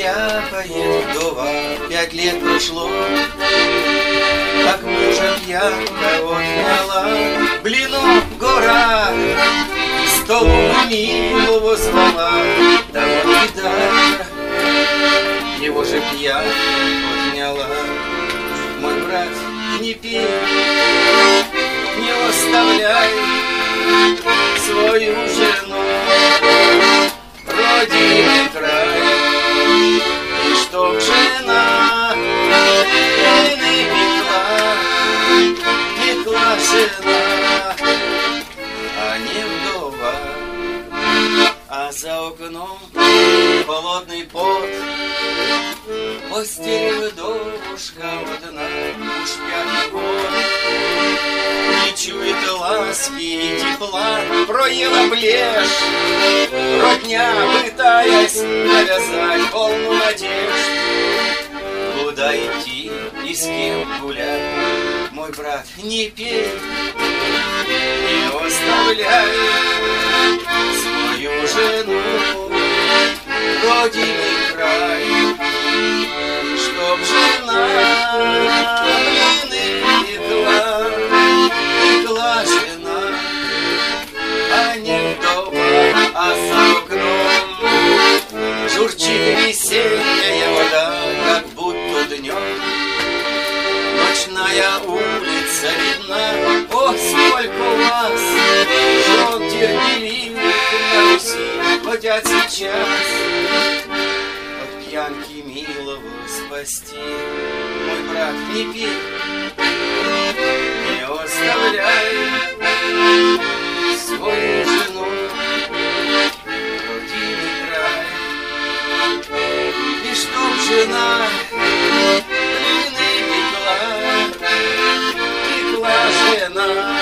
стряпает вдова. 5 лет прошло, как мужа пьянка отняла. Блинов гора, столу милого звала. Да вот беда, его же пьянка отняла. Мой брат, не пей, не оставляй свою жену, родимый край. И чтоб жена блины пекла жена, а не вдова. А за окном холодный пот, постель вдовушка одна, уж 5 год не чует ласки и тепла. Проела плешь, родня, пытаясь навязать волну надежд. Куда идти и с кем гулять? Мой брат, не пей, не оставляй свою жену, родимый край. Чтоб жена блины пекла жена, а не вдова. А за окном журчит весенняя вода, как будто днем ночная улица видна. О, сколько у вас жен терпеливых на Руси, хотят сейчас от пьянки милого спасти. Мой брат, не пей, не оставляй свою жену, родимый край. И чтоб жена блины пекла жена,